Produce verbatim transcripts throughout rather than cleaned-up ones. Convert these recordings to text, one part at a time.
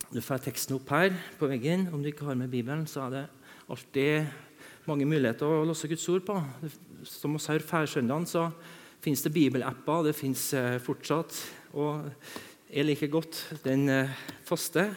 Du får teksten opp her på veggen. Om du ikke har med Bibelen, så er det alltid mange muligheter å låse Guds ord på. Som vi har færsøndagen, så finnes det bibelapper, det finnes fortsatt, og jeg liker godt den faste.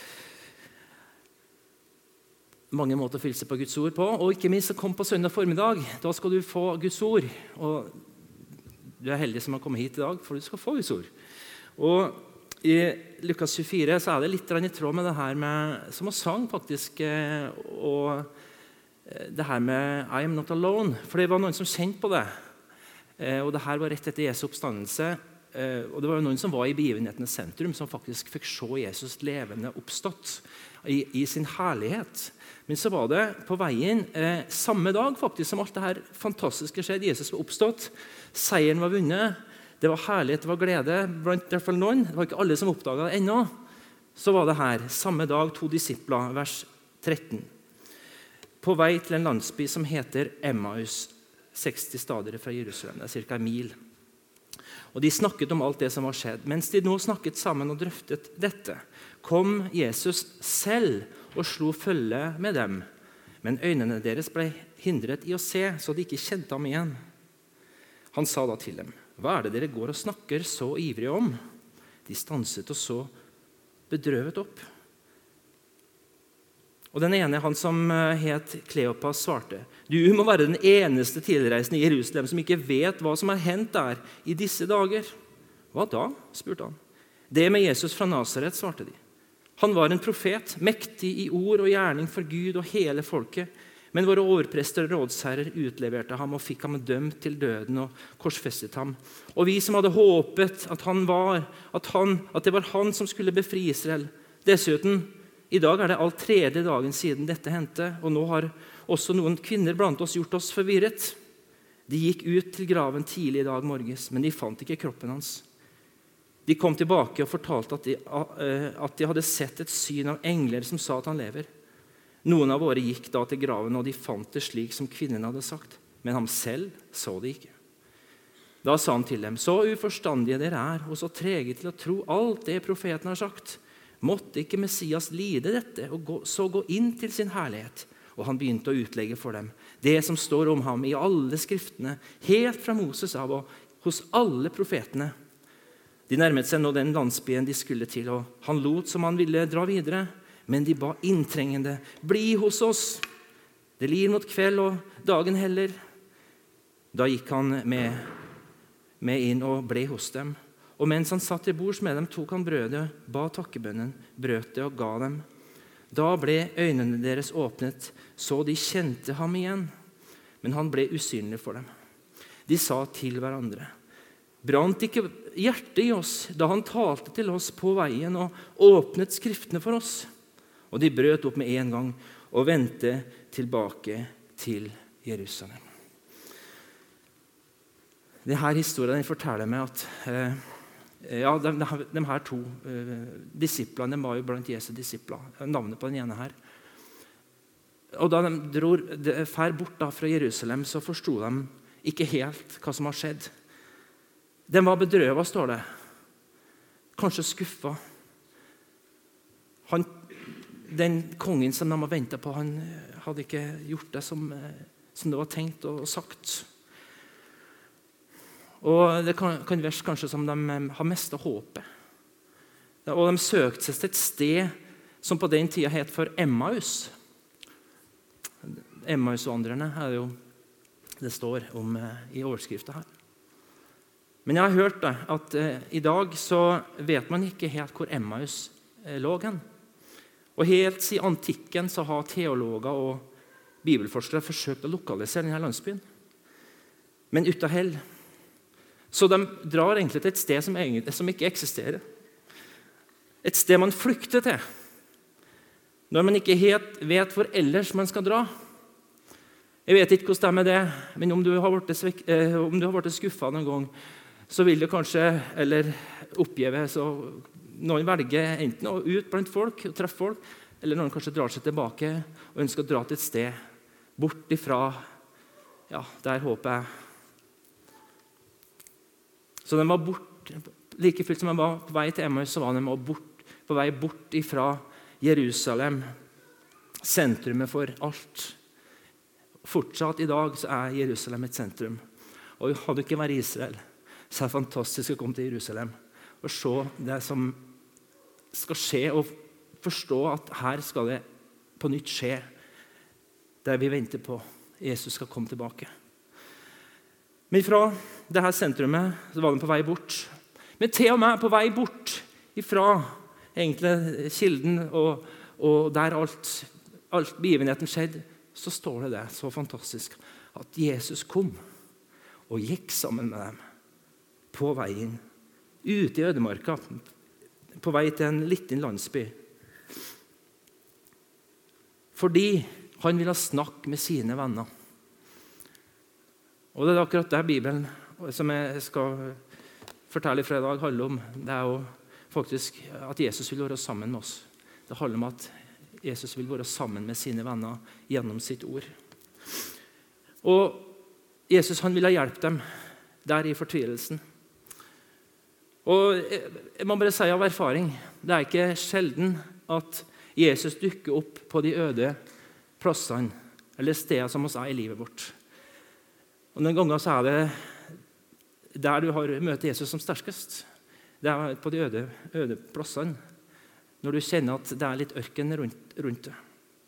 Mange måter å fylle seg på Guds ord på, og ikke minst så kom på søndag formiddag. Da skal du få Guds ord, og du er heldig som har kommet hit i dag, for du skal få Guds ord. Og i Lukas tjuefire så er det litt i tråd med det her med, som han sang faktisk, og det her med I am not alone, for det var noen som kjente på det. Og det her var rett etter Jesu oppstandelse, og det var noen som var i begivenhetenes sentrum, som faktisk fikk se Jesus levende oppstått i, i sin herlighet. Men så var det på veien, eh, samme dag faktisk, som alt det her fantastiske skjedde. Jesus var oppstått, seieren var vunnet, det var herlighet, det var glede, blant i hvert fall noen. Det var ikke alle som oppdaget det ennå. Så var det her, samme dag, to disipler, vers tretten. På vei til en landsby som heter Emmaus, seksti stader fra Jerusalem, det er cirka en mil. Og de snakket om alt det som var skjedd. Mens de nå snakket sammen og drøftet dette, kom Jesus selv og slo følge med dem. Men øynene deres ble hindret i å se, så de ikke kjente ham igjen. Han sa da til dem, hva er det dere går og snakker så ivrig om? De stanset og så bedrøvet opp. Og den ene, han som het Kleopas, svarte, du må være den eneste tilreisende i Jerusalem som ikke vet hva som har hendt der i disse dager. Hva da? Spurte han. Det med Jesus fra Nazaret, svarte de. Han var en profet, mektig i ord og gjerning for Gud og hele folket. Men våre overprester og rådsherrer utleverte ham og fikk ham dømt til døden og korsfestet ham. Og vi som hadde håpet at, han var, at, han, at det var han som skulle befri Israel. Dessuten, i dag er det all tredje dagen siden dette hendte, og nå har også noen kvinner blant oss gjort oss forvirret. De gikk ut til graven tidlig i dag morges, men de fant ikke kroppen hans. De kom tilbake og fortalte at de, at de hadde sett et syn av engler som sa at han lever. Noen av våre gikk da til graven, og de fant det slik som kvinnen hadde sagt. Men ham selv så det ikke. Da sa han til dem, så uforstandige dere er, og så trege til å tro alt det profeten har sagt. Måtte ikke Messias lide dette, og gå, så gå inn til sin herlighet. Og han begynte å utlegge for dem det som står om ham i alle skriftene, helt fra Moses av og hos alle profetene. De nærmet seg nå den landsbyen de skulle til, og han lot som han ville dra videre. Men de ba inntrengende, bli hos oss. Det lir mot kveld, og dagen heller. Da gikk han med, med inn og ble hos dem. Og mens han satt til bords med dem, tok han brødet, ba takkebønnen, brøt det og ga dem. Da ble øynene deres åpnet, så de kjente ham igjen. Men han ble usynlig for dem. De sa til hverandre, brant ikke hjertet i oss da han talte til oss på veien og åpnet skriftene for oss? Og de brøt opp med en gang og vendte tilbake til Jerusalem. Denne historien forteller meg at eh, ja, de, de, de her to eh, disiplene var jo blant Jesu disipler. Navnet på den ene her. Og da de dro de, fer bort da fra Jerusalem, så forstod de ikke helt hva som har skjedd. De var bedrøvet, står det. Kanskje skuffet. Han Den kongen som de har ventet på, han hadde ikke gjort det som, som det var tenkt og sagt. Og det kan, kan virke kanskje som de har mistet håpet. Og de søkte seg til et sted som på den tiden het for Emmaus. Emmaus-vandrerne er jo det står om i overskriften her. Men jeg har hørt det, at eh, i dag så vet man ikke helt hvor Emmaus eh, lå hen. Og helt siden antikken så har teologer og bibelforskere forsøkt å lokalisere denne landsbyen. Men uten hell. Så de drar egentlig til et sted som, egentlig, som ikke eksisterer. Et sted man flykter til. Når man ikke helt vet hvor ellers man skal dra. Jeg vet ikke hvordan det er med det, men om du har vært, svek, eh, om du har vært skuffet noen gang, så vil du kanskje, eller oppgive, så noen velger enten å ut blant folk og treffe folk, eller noen kanskje drar seg tilbake og ønsker å dra til et sted, bort ifra, ja, der håper jeg. Så de var bort, like fullt som de var på vei til Emmaus, så var de bort på vei bort ifra Jerusalem, sentrumet for alt. Fortsatt i dag så er Jerusalem et sentrum. Og hadde det ikke vært Israel, så er det fantastisk å komme til Jerusalem og se det som skal skje, og forstå at her skal det på nytt skje, det vi venter på. Jesus skal komme tilbake. Men fra dette sentrumet så var de på vei bort. Men til og med på vei bort ifra egentlig kilden og, og der alt, alt begivenheten skjedde, så står det det så fantastisk at Jesus kom og gikk sammen med dem på veien, ute i ødemarka, på vei til en liten landsby. Fordi han ville snakke med sine venner. Og det er akkurat det Bibelen, som jeg skal fortelle fra i dag, handler om. Det er jo faktisk at Jesus vil være sammen med oss. Det handler om at Jesus vil være sammen med sine venner gjennom sitt ord. Og Jesus han ville hjelpe dem der i fortvilelsen. Og jeg må bare si av erfaring, det er ikke sjelden at Jesus dukker opp på de øde plassene, eller steder som oss er i livet vårt. Og noen ganger så er det der du har møtt Jesus som sterkest. Det er på de øde, øde plassene, når du kjenner at det er litt ørken rundt, rundt det.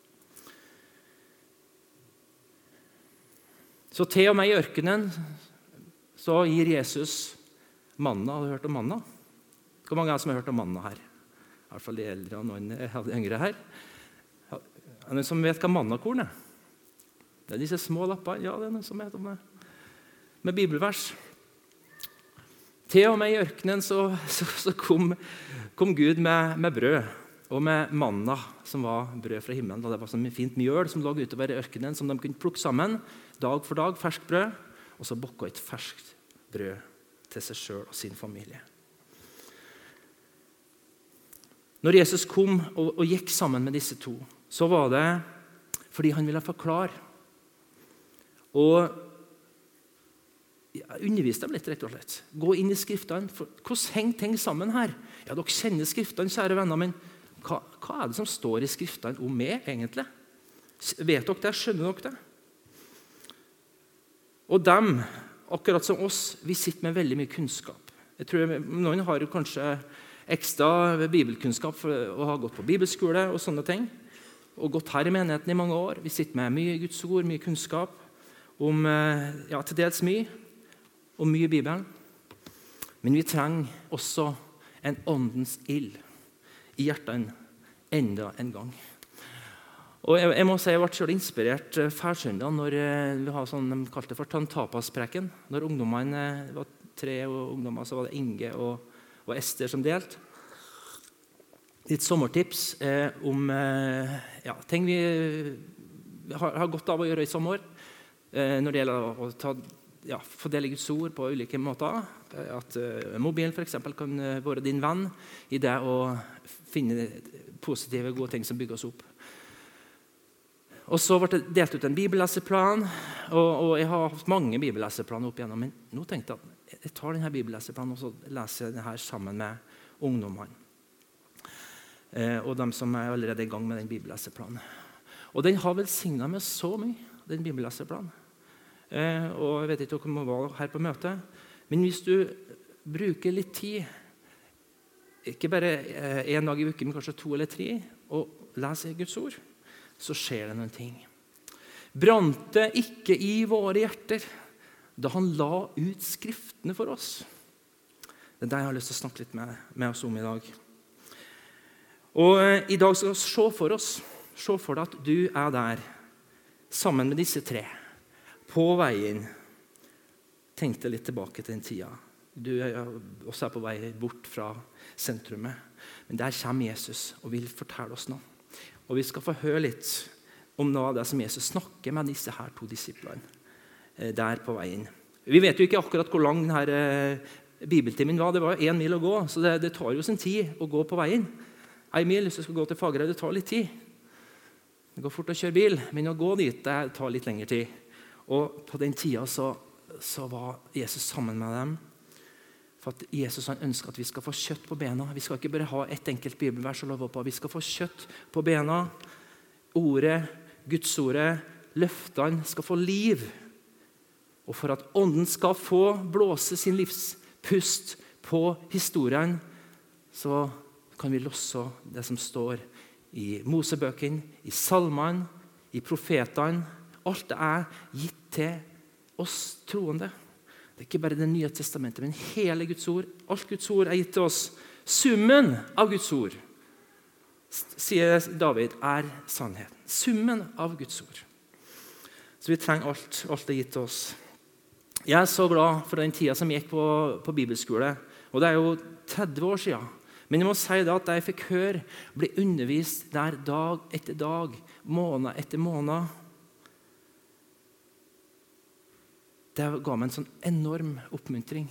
Så til og med i ørkenen så gir Jesus manna. Har du hørt om manna? Hvor mange er det som har hørt om manna her? I hvert fall de eldre og noen yngre her. Er det noen som vet hva mannakorn er? Det er disse små lappene. Ja, det er noen som vet om det. Med bibelvers. Til og med i ørkenen så, så, så kom, kom Gud med, med brød og med manna, som var brød fra himmelen. Og det var sånn fint mjøl som lå utover i ørkenen, som de kunne plukke sammen dag for dag, ferskt brød, og så bokka et ferskt brød til seg selv og sin familie. Når Jesus kom og, og gikk sammen med disse to, så var det fordi han ville forklare og ja, undervise dem litt, rett og slett. Gå inn i skriftene. For, hvordan henger ting sammen her? Ja, dere kjenner skriftene, kjære venner, men hva, hva er det som står i skriftene om meg, egentlig? Vet dere det? Skjønner dere det? Og dem, akkurat som oss, vi sitter med veldig mye kunnskap. Jeg tror noen har kanskje ekstra bibelkunnskap for å ha gått på bibelskole og sånne ting, og gått her i menigheten i mange år. Vi sitter med mye Guds ord, mye kunnskap om, ja, til dels mye, og mye i Bibelen. Men vi trenger også en åndens ild i hjertene enda en gang. Og jeg, jeg må si jeg ble selv inspirert færsøndag når vi har sånn, de kalte det for tantapaspreken. Når ungdommene var tre og ungdommer, så var det Inge og, og Esther som delte. Litt sommertips eh, om eh, ja, ting vi har, har godt av å gjøre i sommer. Eh, når det gjelder å ta, ja, fordele Guds ord på ulike måter. At eh, mobilen for eksempel kan være din venn i det å finne positive, gode ting som bygger oss opp. Og så ble det delt ut en bibelleseplan, og, og jeg har hatt mange bibelleseplaner opp igjennom, men nå tenkte jeg at jeg tar denne bibelleseplanen og så leser jeg denne sammen med ungdommene. Eh, og de som er allerede i gang med den bibelleseplanen. Og den har velsignet meg så mye, den bibelleseplanen. Eh, og jeg vet ikke om jeg var her på møtet, men hvis du bruker litt tid, ikke bare eh, en dag i uken, men kanskje to eller tre, og leser Guds ord, så skjer det noen ting. Brant det ikke i våre hjerter da han la ut skriftene for oss? Det er det jeg har lyst til å snakke litt med, med oss om i dag. Og eh, i dag skal vi se for oss, se for deg at du er der, sammen med disse tre, på veien. Tenk deg litt tilbake til den tida. Du er også på vei bort fra sentrumet. Men der kommer Jesus og vil fortelle oss noe. Og vi skal få høre litt om noe av det som Jesus snakker med disse her to disiplene der på veien. Vi vet jo ikke akkurat hvor lang denne bibeltimen var. Det var en mil å gå, så det, det tar jo sin tid å gå på veien. En mil, hvis du skal gå til Fagerøy, det tar litt tid. Det går fort å kjøre bil, men å gå dit, det tar litt lengre tid. Og på den tida så, så var Jesus sammen med dem. For at Jesus han ønsker at vi skal få kjøtt på bena. Vi skal ikke bare ha et enkelt bibelvers å love på. Vi skal få kjøtt på bena. Ordet, Guds ordet, løftene skal få liv. Og for at ånden skal få blåse sin livspust på historien, så kan vi losse det som står i Mosebøkene, i salmene, i profetene. Alt det er gitt til oss troende. Det er ikke bare det nye testamentet, men hele Guds ord. Alt Guds ord er gitt til oss. Summen av Guds ord, sier David, er sannheten. Summen av Guds ord. Så vi trenger alt. Alt er gitt til oss. Jeg er så glad for den tida som gikk på, på bibelskole. Og det er jo tretti år siden. Men jeg må si det at jeg fikk høre, ble undervist der dag etter dag, måned etter måned. Det ga meg en sånn enorm oppmuntring.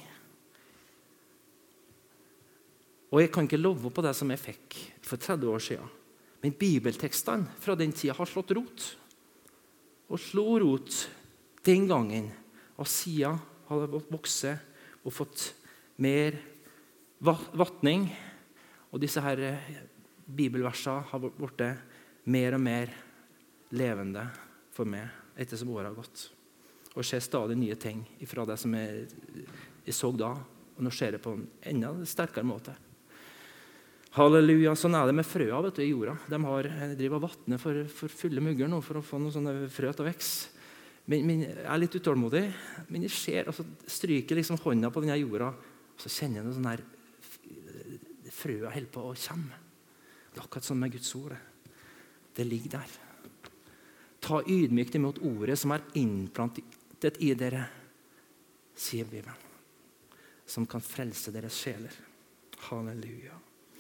Og jeg kan ikke love på det som jeg fikk for tretti år siden. Men bibeltekstene fra den tida har slått rot. Og slo rot den gangen. Og siden har det vokst og fått mer vattning. Og disse her bibelversene har blitt mer og mer levende for meg etter som året har gått. Og ser stadig nye ting fra det som jeg, jeg så da. Og nå ser det på en enda sterkere måte. Halleluja, sånn er det med frøa vet du, i jorda. De har, driver vattnet for, for fulle mugger nå, for å få noen sånne frø til å vekse. Men, men jeg er litt utålmodig, men jeg ser, altså, stryker liksom hånda på denne jorda, og så kjenner jeg noe sånn her, frøa holder på å komme. Det er akkurat sånn med Guds ord. Det ligger der. Ta ydmykt imot ordet som er innplantet i dere, sier Bibelen, som kan frelse deres sjeler. Halleluja.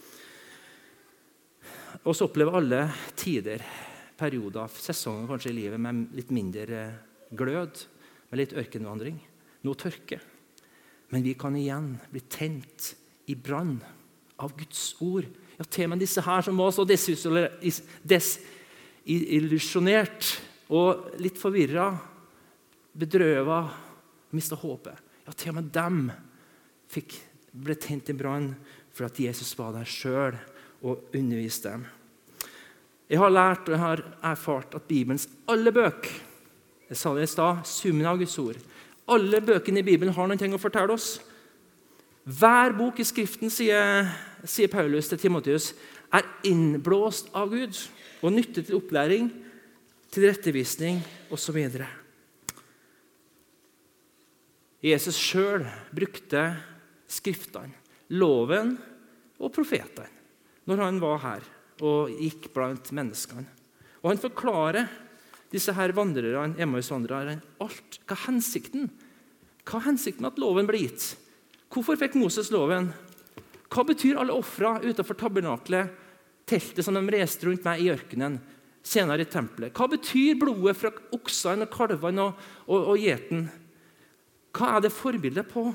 Og så opplever alle tider, perioder, sesonger kanskje i livet med litt mindre glød, med litt ørkenvandring, noe tørke. Men vi kan igjen bli tent i brann av Guds ord. Ja, til og med disse her som var så desillusjonert og litt forvirret, bedrøvet, mistet håpet. Ja, til og med dem fikk, ble tent i brann for at Jesus var der selv og underviste dem. Jeg har lært og jeg har erfart at Bibelens alle bøk, jeg sa det i sted, summen av Guds ord, alle bøkene i Bibelen har noen ting å fortelle oss. Hver bok i Skriften, sier, sier Paulus til Timotheus, er innblåst av Gud og nyttet til opplæring, til rettevisning og så videre. Jesus selv brukte Skriftene, loven og profetene når han var her og gikk blant menneskene. Og han forklarer disse her vandrerne, Emmaus-vandrerne, alt. Hva er hensikten? Hva er hensikten at loven ble gitt? Hvorfor fikk Moses loven? Hva betyr alle offre utenfor tabernaklet, teltet som de reiste rundt med i ørkenen, senere i tempelet? Hva betyr blodet fra oksene og kalvene og, og, og gjeten? Hva er det forbildet på?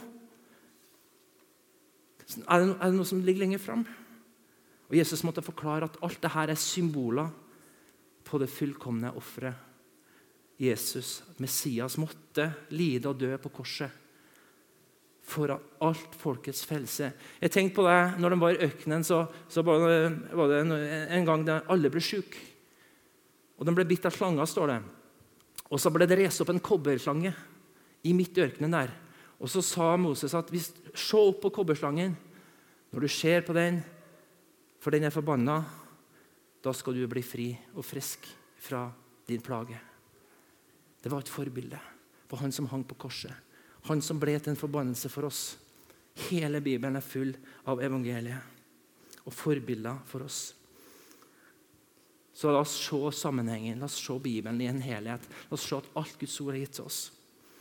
Er det, er det noe som ligger lenger frem? Og Jesus måtte forklare at alt dette er symboler på det fullkomne offeret. Jesus, Messias, måtte lide og dø på korset for alt folkets frelse. Jeg tenkte på det, når de var i øknen, så, så var, det, var det en gang da alle ble syke. Og de ble bitt av slanger, står det. Og så ble det reist opp en kobberslange i midt i ørkenen der. Og så sa Moses at hvis, se opp på kobberslangen. Når du ser på den, for den er forbannet, da skal du bli fri og frisk fra din plage. Det var et forbilde på han som hang på korset. Han som ble til en forbannelse for oss. Hele Bibelen er full av evangeliet og forbilder for oss. Så la oss se sammenhengen, la oss se Bibelen i en helhet. La oss se at alt Guds ord er gitt til oss.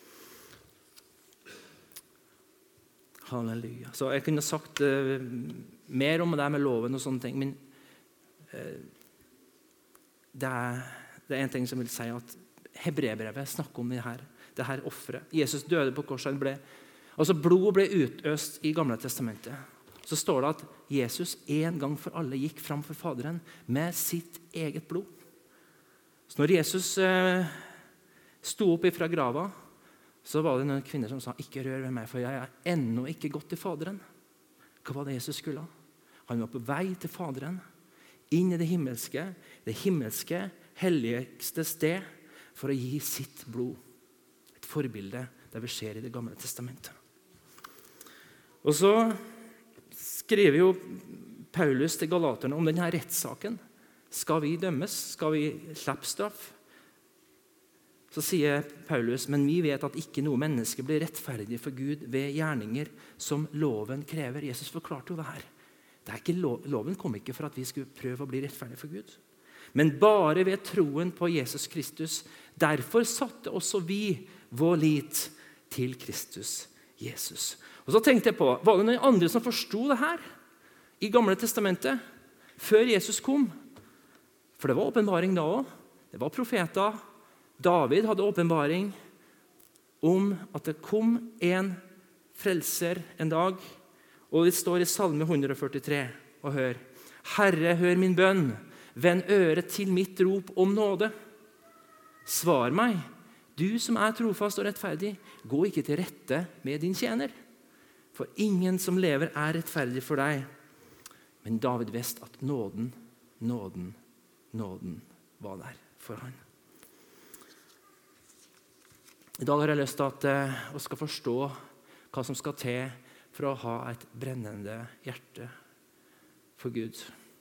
Halleluja. Så jeg kunne sagt uh, mer om det med loven og sånne ting, men uh, det, er, det er en ting som vil si at Hebreerbrevet snakker om det her, det her offeret. Jesus døde på korset, ble, altså blod ble utøst i Gamle testamentet. Så står det at Jesus en gang for alle gikk fram for Faderen med sitt eget blod. Så når Jesus uh, sto opp ifra grava, så var det noen kvinner som sa, ikke rør ved meg, for jeg er ennå ikke gått til Faderen. Hva var det Jesus skulle? Han var på vei til Faderen, inn i det himmelske, det himmelske, helligste sted, for å gi sitt blod. Et forbilde der vi ser i det gamle testamentet. Og så skriver jo Paulus til galaterne om denne rettssaken. Skal vi dømmes? Skal vi slippe straff? Så sier Paulus, men vi vet at ikke noe menneske blir rettferdig for Gud ved gjerninger som loven krever. Jesus forklarte jo det her. Det er ikke lov, loven kom ikke for at vi skulle prøve å bli rettferdige for Gud, men bare ved troen på Jesus Kristus. Derfor satte også vi vår lit til Kristus Jesus. Og så tenkte jeg på, var det noen andre som forstod det her i Gamle testamentet før Jesus kom? For det var åpenbaring da også. Det var profeter. David hadde åpenbaring om at det kom en frelser en dag. Og det står i Salme hundre førtitre, og hør: Herre, hør min bønn, vend øret til mitt rop om nåde. Svar meg, du som er trofast og rettferdig, gå ikke til rette med din tjener. For ingen som lever er rettferdig for deg. Men David visste at nåden, nåden, nåden var der for han. I dag har jeg lyst til at vi skal forstå hva som skal til for å ha et brennende hjerte for Gud.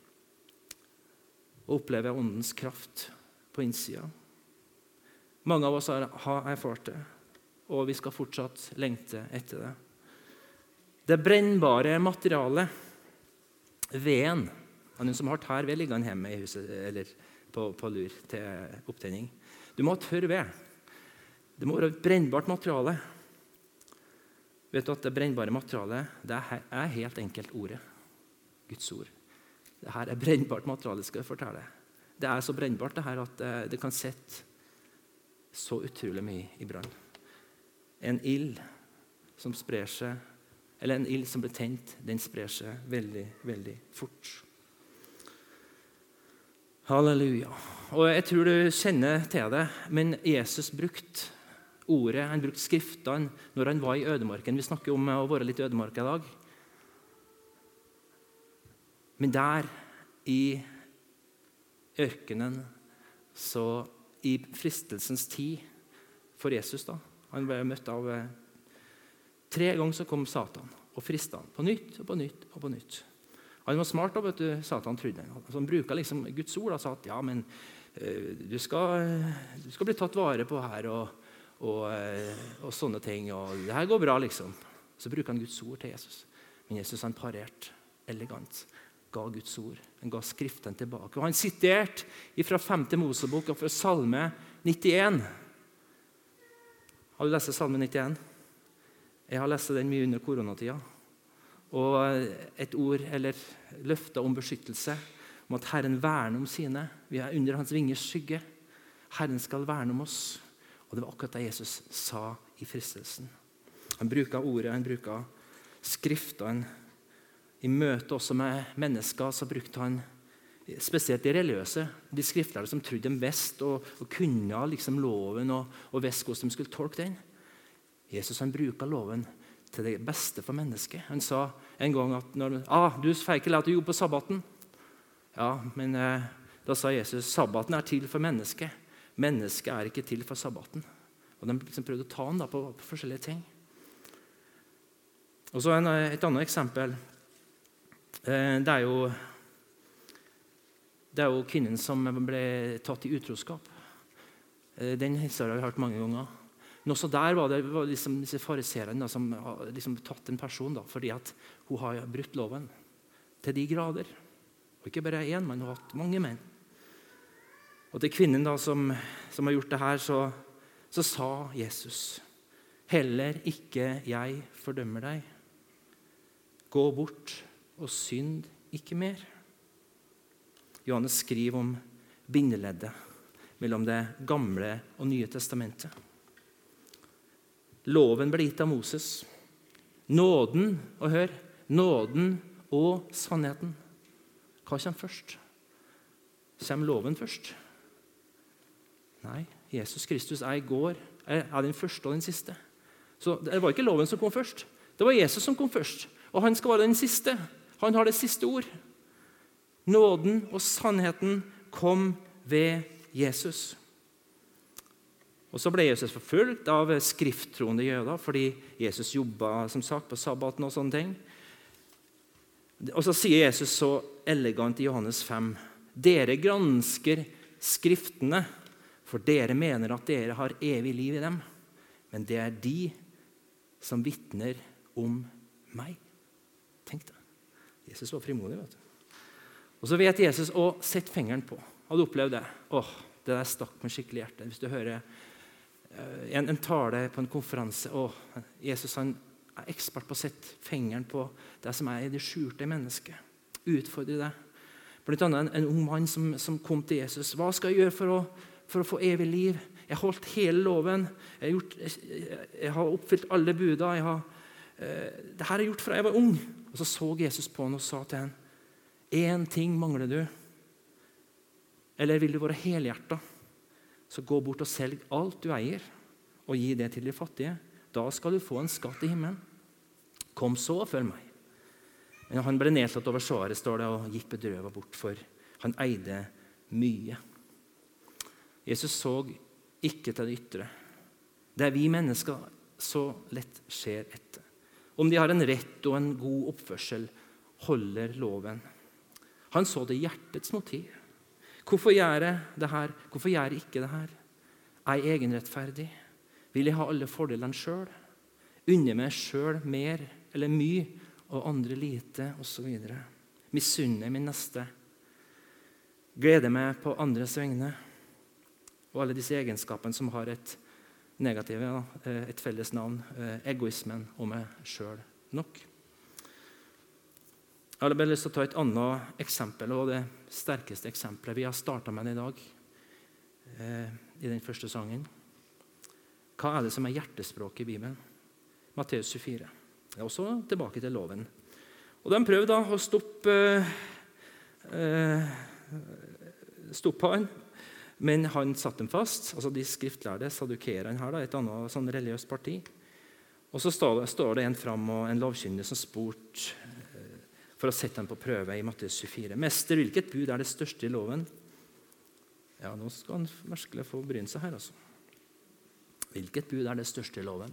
Og oppleve åndens kraft på innsiden. Mange av oss har, har erfart det, og vi skal fortsatt lengte etter det. Det brennbare materialet, veden, er noen som har tær ved liggende hjemme i huset, eller på, på lur til opptenning. Du må ha tørr ved. Det må være et brennbart materiale. Vet du at det brennbare materialet, det er helt enkelt ordet. Guds ord. Det her er brennbart materiale, skal jeg fortelle. Det er så brennbart det her at det kan sette så utrolig mye i brann. En ild som sprer seg, eller en ild som blir tent, den sprer seg veldig, veldig fort. Halleluja. Og jeg tror du kjenner til det, men Jesus brukte ordet, han brukte skriftene når han var i ødemarken. Vi snakker om å være litt i ødemark i dag. Men der i ørkenen, så i fristelsens tid for Jesus da, han ble møtt av tre ganger så kom Satan og fristet han på nytt og på nytt og på nytt. Han var smart da, vet du, Satan trodde han. Så han bruket liksom Guds ord og sa at ja, men uh, du, skal, du skal bli tatt vare på her og Og, og sånne ting, og det her går bra liksom. Så bruker han Guds ord til Jesus. Men Jesus han parerte elegant, ga Guds ord, han ga skriften tilbake. Og han siterte fra femte Mosebok og fra Salme nittien. Har du lest Salme nittien? Jeg har lest den mye under koronatida. Og et ord, eller løfter om beskyttelse, om at Herren verner om sine. Vi er under hans vingers skygge. Herren skal verne om oss. Og det var akkurat det Jesus sa i fristelsen. Han bruker ordet, han bruker skriftene. I møte også med mennesker så brukte han, spesielt de religiøse, de skriftlærere som trodde de visste og, og kunne liksom loven og, og visste hvordan de skulle tolke den. Jesus han bruker loven til det beste for mennesket. Han sa en gang at når, ah, du får ikke lov til å jobbe på sabbaten. Ja, men eh, da sa Jesus, sabbaten er til for mennesket. Mennesket er ikke til for sabbaten. Og de liksom prøvde å ta han da på, på forskjellige ting. Og så en, et annet eksempel. Eh, det er jo det er jo kvinnen som ble tatt i utroskap. Eh, den historien har jeg hørt mange ganger. Men også der var det var liksom disse fariserene som har liksom tatt en person da, fordi at hun har brutt loven til de grader. Og ikke bare én, men hun har hatt mange menn. Og til kvinnen da, som, som har gjort det her, så, så sa Jesus, heller ikke jeg fordømmer deg. Gå bort og synd ikke mer. Johannes skriver om bindeleddet mellom det gamle og nye testamentet. Loven ble gitt av Moses. Nåden, og hør, nåden og sannheten. Hva kommer først? Kommer loven først? Nei, Jesus Kristus er i går, er den første og den siste. Så det var ikke loven som kom først. Det var Jesus som kom først. Og han skal være den siste. Han har det siste ord. Nåden og sannheten kom ved Jesus. Og så ble Jesus forfulgt av skrifttroende jøder, fordi Jesus jobbet som sagt, på sabbaten og sånne ting. Og så sier Jesus så elegant i Johannes fem, dere gransker skriftene, for dere mener at dere har evig liv i dem. Men det er de som vittner om meg. Tenk det. Jesus var frimodig, vet du. Og så vet Jesus å sette fingeren på. Har du opplevd det? Åh, det der stakk meg skikkelig i hjertet. Hvis du hører en, en tale på en konferanse, åh, Jesus han er ekspert på å sette fingeren på det som er i det skjulte mennesket. Utfordre det. Blant annet en, en ung mann som, som kom til Jesus. Hva skal jeg gjøre for å, for å få evig liv? Jeg har holdt hele loven. Jeg har, gjort, jeg, jeg har oppfylt alle buda. Jeg har, eh, det her har jeg gjort fra jeg var ung. Og så så Jesus på han og sa til han, en ting mangler du. Eller vil du være helhjertet? Så gå bort og selg alt du eier, og gi det til de fattige. Da skal du få en skatt i himmelen. Kom så og følg meg. Men han ble nedslått over svaret, står det, og gikk bedrøvet bort, for han eide mye. Jesus så ikke til det ytre. Det er vi mennesker så lett ser etter. Om de har en rett og en god oppførsel, holder loven. Han så det hjertets motiv. Hvorfor gjør jeg det her? Hvorfor gjør jeg ikke det her? Er jeg egenrettferdig? Vil jeg ha alle fordelene selv? Unne meg selv mer eller mye, og andre lite, og så videre. Misunne min neste. Glede meg på andres vegne. Og alle disse egenskapene som har et negativt, ja, et felles navn, egoismen og meg selv nok. Jeg har bare lyst til å ta et annet eksempel, og det sterkeste eksempelet vi har startet med i dag, eh, i den første sangen. Hva er det som er hjertespråk i Bibelen? Matteus tjuefire. Det er også tilbake til loven. Og de prøvde da å stoppe, eh, stoppe han, men han satte dem fast. Altså de skriftlærde, saddukerene her, da, et annet sånn religiøst parti. Og så står det, står det en fram og en lovkyndig som spurt for å sette dem på prøve i Matteus tjuefire. Mester, hvilket bud er det største i loven? Ja, nå skal han virkelig få bryne seg her, altså. Hvilket bud er det største i loven?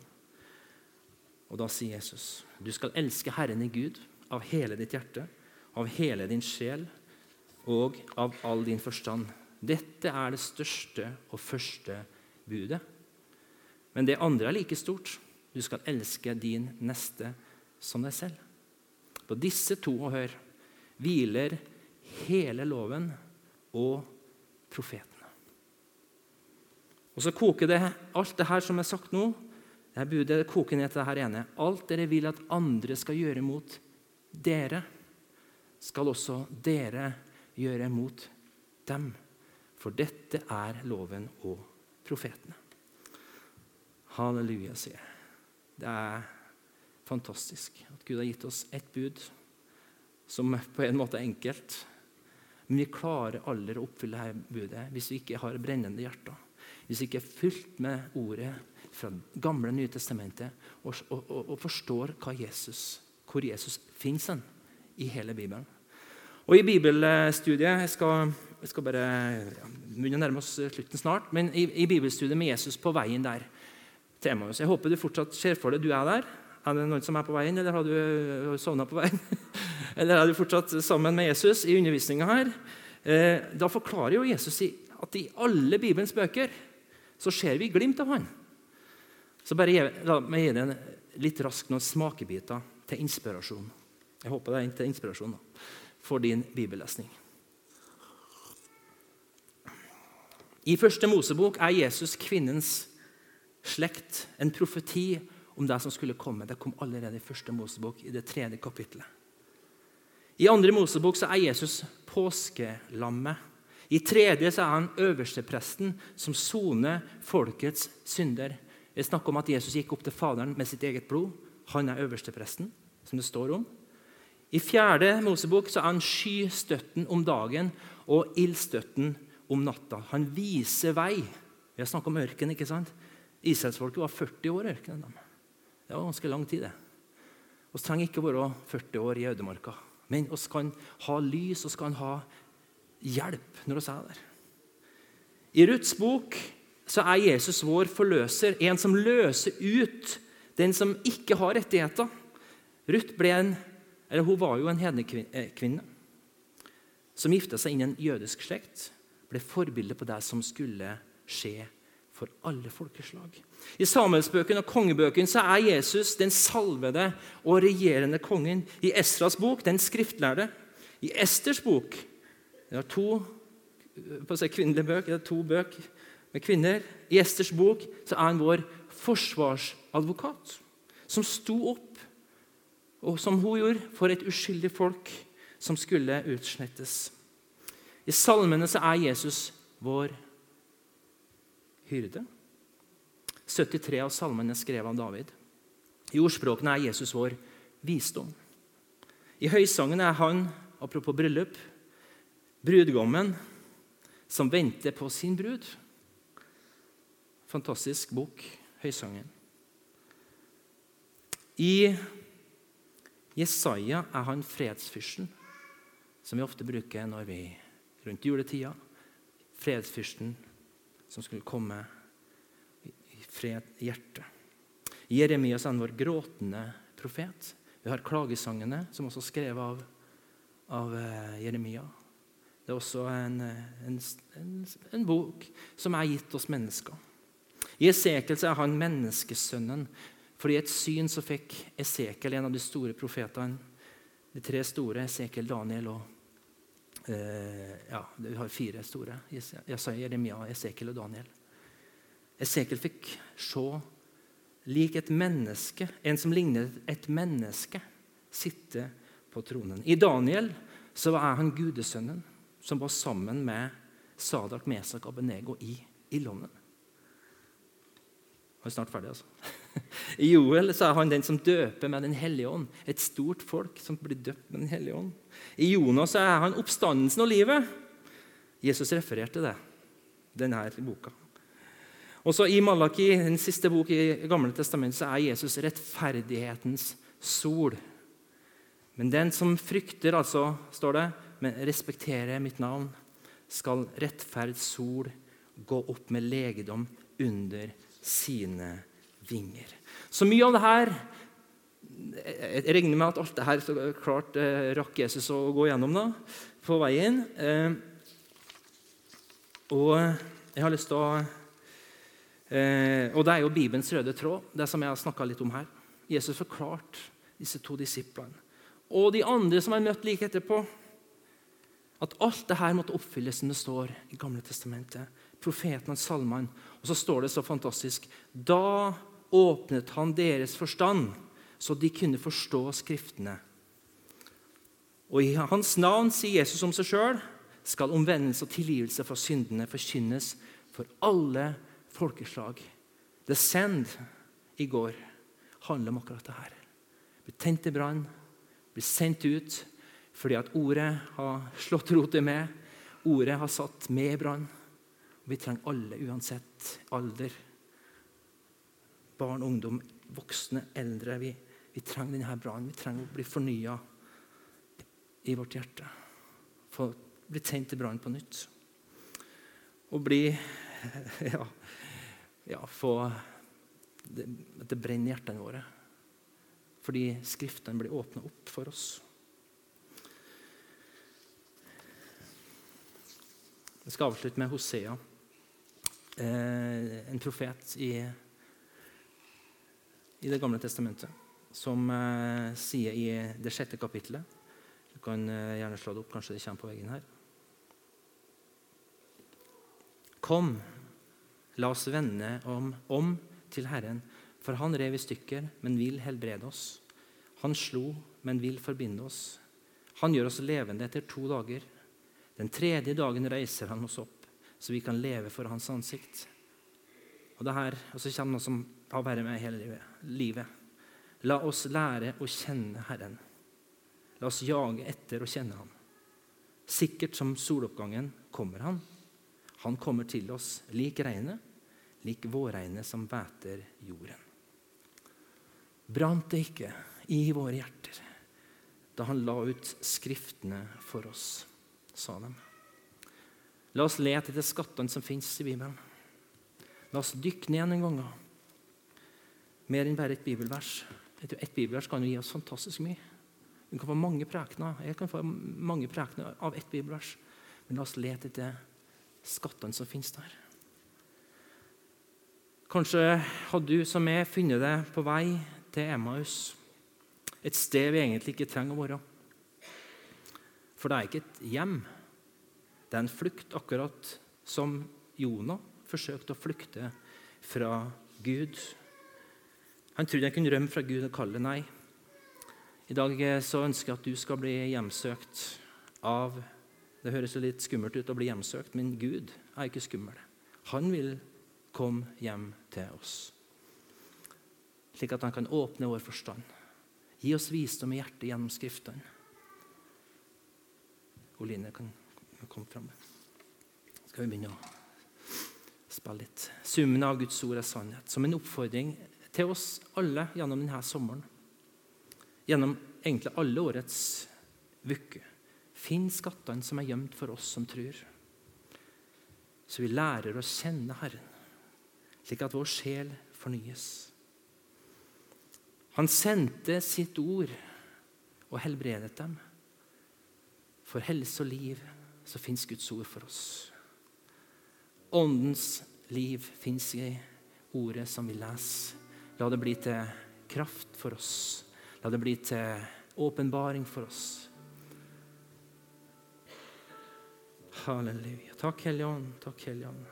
Og da sier Jesus, du skal elske Herren i Gud av hele ditt hjerte, av hele din sjel og av all din forstand. Dette er det største og første budet. Men det andre er like stort. Du skal elske din neste som deg selv. På disse to og hør hviler hele loven og profetene. Og så koker det alt det her som er sagt nå, det her budet koker ned til det her ene. Alt dere vil at andre skal gjøre mot dere, skal også dere gjøre mot dem. For dette er loven og profetene. Halleluja, sier jeg. Det er fantastisk at Gud har gitt oss et bud som på en måte er enkelt. Men vi klarer aldri å oppfylle dette budet hvis vi ikke har brennende hjerter. Hvis vi ikke er fylt med ordet fra gamle Nye Testamentet og, og, og, og forstår hva Jesus, hvor Jesus finnes han i hele Bibelen. Og i bibelstudiet, jeg skal, jeg skal bare ja, begynne å nærme oss slutten snart, men i, i bibelstudiet med Jesus på veien der til Emmaus. Jeg håper du fortsatt ser for deg, du er der. Er det noen som er på veien, eller har du sovnet på veien? Eller er du fortsatt sammen med Jesus i undervisningen her? Eh, da forklarer jo Jesus at i alle Bibelens bøker så ser vi glimt av han. Så bare la meg gi deg litt raskt noen smakebiter til inspirasjon. Jeg håper det er til inspirasjon da, for din bibellesning. I første Mosebok er Jesus kvinnens slekt, en profeti om det som skulle komme. Det kom allerede i første Mosebok, i det tredje kapittelet. I andre Mosebok så er Jesus påskelammet. I tredje så er han øverstepresten som soner folkets synder. Jeg snakker om at Jesus gikk opp til Faderen med sitt eget blod. Han er øverstepresten, som det står om. I fjerde Mosebok så er han skystøtten om dagen og ildstøtten om natta. Han viser vei. Vi har snakket om ørken, ikke sant? Israelsfolket var førti år i ørkenen. Det var ganske lang tid det. Vi trenger ikke være førti år i ødemarka, men vi kan ha lys, og kan ha hjelp når vi er der. I Ruths bok så er Jesus vår forløser, en som løser ut den som ikke har rettigheter. Ruth ble en, eller hun var jo en hednekvinne, som giftet seg inn i en jødisk slekt, ble forbildet på det som skulle skje for alle folkeslag. I Samuelsbøken og kongebøken så er Jesus den salvede og regjerende kongen. I Esras bok, den skriftlærde. I Esters bok, det er to, på å si kvinnelige bøk, det er to bøk med kvinner. I Esters bok så er han vår forsvarsadvokat, som sto opp, og som hun gjorde for et uskyldig folk som skulle utslettes. I salmene så er Jesus vår hyrde. syttitre av salmene er skrevet av David. I ordspråkene er Jesus vår visdom. I høysangen er han, apropos bryllup, brudgommen som venter på sin brud. Fantastisk bok, høysangen. I Jesaja er han fredsfyrsten, som vi ofte bruker når vi rundt juletida. Fredsfyrsten som skulle komme i fred i hjertet. I Jeremias er han vår gråtende profet. Vi har klagesangene, som også er skrevet av, av Jeremia. Det er også en, en, en, en bok som er gitt oss mennesker. I Esekiel så er han menneskesønnen, fordi i et syn så fikk Esekiel, en av de store profetene, de tre store, Esekiel, Daniel og eh, ja, vi har fire store, Jesaja, Jeremia, Esekiel og Daniel. Esekiel fikk se lik et menneske, en som ligner et menneske, sitte på tronen. I Daniel så er han gudesønnen, som var sammen med Sadak, Mesak og Abednego i ildovnen. Han er snart ferdig, altså. I Joel så er han den som døper med den hellige ånd. Et stort folk som blir døpt med den hellige ånd. I Jonas så er han oppstandelsen og livet. Jesus refererte det, denne boka. Og så i Malaki, den siste bok i Gamle Testamentet, så er Jesus rettferdighetens sol. Men den som frykter, altså, står det, men respekterer mitt navn, skal rettferds sol gå opp med legedom under sine vinger. Så mye av det her, jeg regner med at alt det her så klart eh, rakk Jesus å gå gjennom da, på veien. Eh, og jeg har lyst til å, eh, og det er jo Bibelens røde tråd, det som jeg har snakket litt om her. Jesus forklarte disse to disiplene, og de andre som har møtt like etterpå, at alt det her måtte oppfylles som det står i Gamle Testamentet, profeten og salmene. Og så står det så fantastisk, da åpnet han deres forstand, så de kunne forstå skriftene. Og i hans navn, sier Jesus om seg selv, skal omvendelse og tilgivelse fra syndene forkynnes for alle folkeslag. Det send i går handler om akkurat det her. Bli tent i brann, bli sendt ut, fordi at ordet har slått rotet med, ordet har satt med i brann. Vi trenger alle, uansett alder. Barn, ungdom, voksne, eldre. Vi, vi trenger denne brannen. Vi trenger å bli fornyet i vårt hjerte. Få bli tent i brann på nytt. Og bli, ja, ja få det, det brenner i hjertene våre. Fordi skriftene blir åpnet opp for oss. Jeg skal avslutte med Hosea, eh, en profet i, i det gamle testamentet, som eh, sier i det sjette kapitlet. Du kan eh, gjerne slå det opp, kanskje det kommer på veggen her. Kom, la oss vende om, om til Herren, for han rev i stykker, men vil helbrede oss. Han slo, men vil forbinde oss. Han gjør oss levende etter to dager. Den tredje dagen reiser han oss opp, så vi kan leve for hans ansikt. Og, det her, og så kommer noe som har vært med hele livet. La oss lære å kjenne Herren. La oss jage etter å kjenne ham. Sikkert som soloppgangen kommer han. Han kommer til oss lik regnet, lik vårregnet som væter jorden. brant det ikke i våre hjerter da han la ut skriftene for oss, sa de. La oss lete etter skattene som finnes i Bibelen. La oss dykke ned noen ganger. Mer enn bare et bibelvers. Et bibelvers kan jo gi oss fantastisk mye. Vi kan få mange prekener. Jeg kan få mange prekener av et bibelvers. Men la oss lete etter skattene som finnes der. Kanskje hadde du som jeg funnet det på vei til Emmaus. Et sted vi egentlig ikke trenger å være. For det er ikke et hjem. Det er en flukt, akkurat som Jonah forsøkte å flykte fra Gud. Han trodde han kunne rømme fra Gud og kalle nei. I dag så ønsker jeg at du skal bli hjemsøkt av, det høres jo litt skummelt ut å bli hjemsøkt, men Gud er ikke skummel. Han vil komme hjem til oss, slik at han kan åpne vår forstand. Gi oss visdom i hjertet gjennom skriftene. Oline kan komme frem. Skal vi begynne å spille litt. Summen av Guds ord er sannhet, som en oppfordring til oss alle gjennom denne sommeren. Gjennom egentlig alle årets uke. Finn skattene som er gjemt for oss som tror. Så vi lærer å kjenne Herren, slik at vår sjel fornyes. Han sendte sitt ord og helbredet dem. For helse og liv så finnes Guds ord for oss. Åndens liv finnes i ordet som vi leser. La det bli til kraft for oss. La det bli til åpenbaring for oss. Halleluja. Takk, Hellige Ånd. Takk, Hellige Ånd.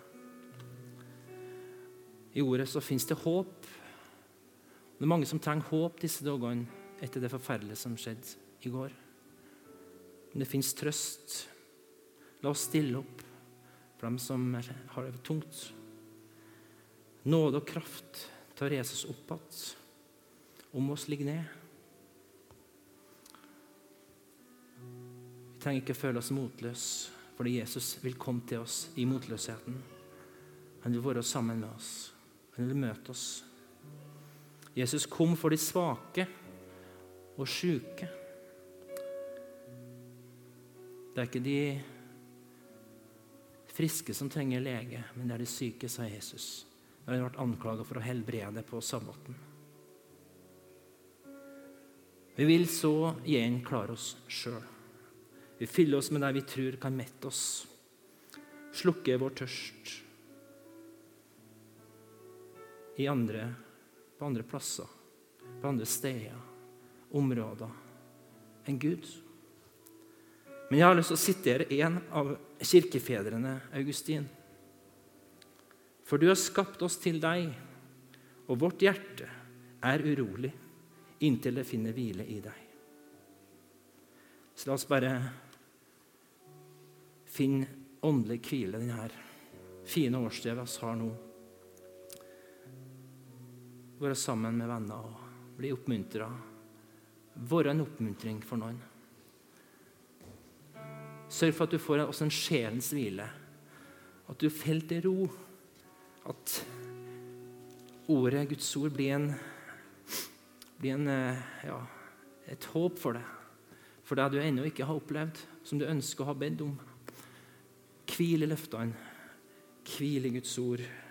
I ordet så finnes det håp. Det er mange som trenger håp disse dagene etter det forferdelige som skjedde i går. Men det finnes trøst. La oss stille opp for dem som har det tungt. Nåde og kraft til å reise oss opp att. Om oss ligge ned. Vi trenger ikke føle oss motløse, fordi Jesus vil komme til oss i motløsheten. Han vil være sammen med oss. Han vil møte oss. Jesus kom for de svake og syke. Det er ikke de friske som trenger lege, men det er de syke, sa Jesus. Når han ble anklaget for å helbrede på sabbaten. Vi vil så igjen klare oss selv. Vi fyller oss med det vi tror kan mette oss. Slukke vår tørst. I andre, på andre plasser, på andre steder, områder, enn Gud. Men jeg har lyst til å sitere en av kirkefedrene, Augustin. For du har skapt oss til deg, og vårt hjerte er urolig inntil det finner hvile i deg. Så la oss bare finne åndelig hvile denne fine årstiden vi har nå. Være sammen med venner og bli oppmuntret. Være en oppmuntring for noen. Sørg for at du får også en sjelens hvile. At du felt i ro. At ordet, Guds ord, blir en, blir en ja, et håp for deg. For det du ennå ikke har opplevd, som du ønsker å ha bedt om. Hvil i løftene. Hvil i Guds ord.